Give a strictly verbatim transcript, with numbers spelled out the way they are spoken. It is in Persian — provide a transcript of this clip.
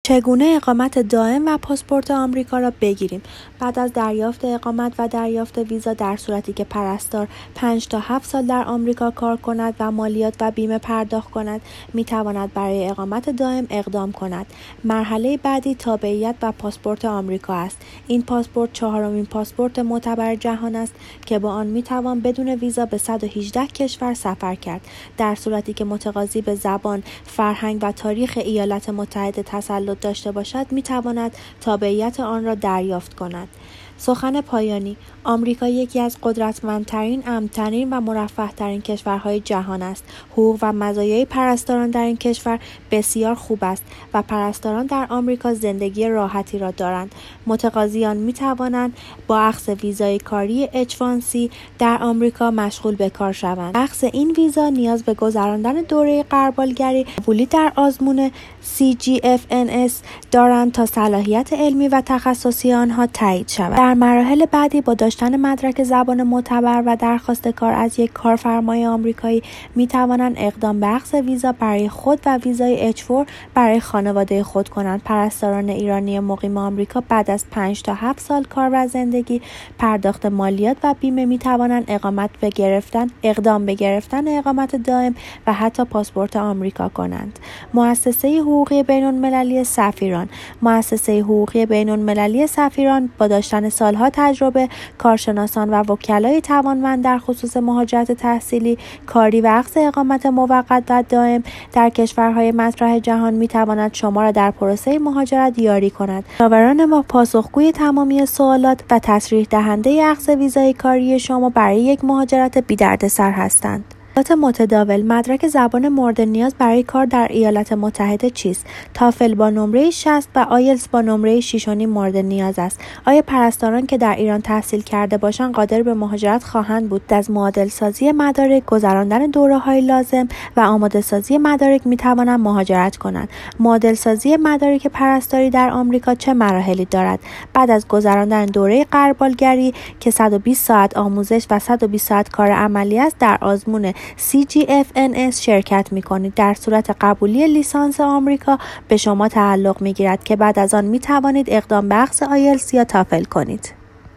چگونه اقامت دائم و پاسپورت آمریکا را بگیریم؟ بعد از دریافت اقامت و دریافت ویزا در صورتی که پرستار پنج تا هفت سال در آمریکا کار کند و مالیات و بیمه پرداخت کند، می تواند برای اقامت دائم اقدام کند. مرحله بعدی تابعیت و پاسپورت آمریکا است. این پاسپورت چهارمین پاسپورت معتبر جهان است که با آن می توان بدون ویزا به صد و هجده کشور سفر کرد. در صورتی که متقاضی به زبان، فرهنگ و تاریخ ایالات متحده تسلط داشته باشد، می تواند تابعیت آن را دریافت کند. سخن پایانی: آمریکا یکی از قدرتمندترین، امن‌ترین و مرفه‌ترین کشورهای جهان است. حقوق و مزایای پرستاران در این کشور بسیار خوب است و پرستاران در آمریکا زندگی راحتی را دارند. متقاضیان می توانند با اخذ ویزای کاری اچ وان سی در آمریکا مشغول به کار شوند. اخذ این ویزا نیاز به گذراندن دوره غربالگری قبولی در آزمون سی جی اف ان اس دارند تا صلاحیت علمی و تخصصی آنها تایید شود. در مراحل بعدی با داشتن مدرک زبان معتبر و درخواست کار از یک کارفرمای آمریکایی می توانند اقدام به اخذ ویزا برای خود و ویزای اچ چهار برای خانواده خود کنند. پرستاران ایرانی مقیم آمریکا بعد از پنج تا هفت سال کار و زندگی، پرداخت مالیات و بیمه می توانند اقامت به گرفتن اقدام به گرفتن اقامت دائم و حتی پاسپورت آمریکا کنند. مؤسسه حقوقی بین‌المللی سفیران مؤسسه حقوقی بین‌المللی سفیران با داشتن سالها تجربه، کارشناسان و وکلای توانمند در خصوص مهاجرت تحصیلی، کاری و اخذ اقامت موقت و دائم در کشورهای مطرح جهان می تواند شما را در پروسه مهاجرت یاری کند. مشاوران ما پاسخگوی تمامی سوالات و تصریح دهنده اخذ ویزای کاری شما برای یک مهاجرت بی دردسر هستند. مدرک متداول: مدرک زبان مورد نیاز برای کار در ایالات متحده چیست؟ تافل با نمره شصت و آیلتس با نمره شش و نیم مورد نیاز است. آیا پرستاران که در ایران تحصیل کرده باشند قادر به مهاجرت خواهند بود؟ از معادل سازی مدارک، گذراندن دوره‌های لازم و آماده سازی مدارک می توانند مهاجرت کنند. معادل سازی مدارک پرستاری در آمریکا چه مراحلی دارد؟ بعد از گذراندن دوره غربالگری که صد و بیست ساعت آموزش و صد و بیست ساعت کار عملی است، در آزمون سی جی اف ان اس شرکت می کنید. در صورت قبولی لیسانس آمریکا به شما تعلق می گیرد که بعد از آن می توانید اقدام به اخذ آیلتس یا تافل کنید.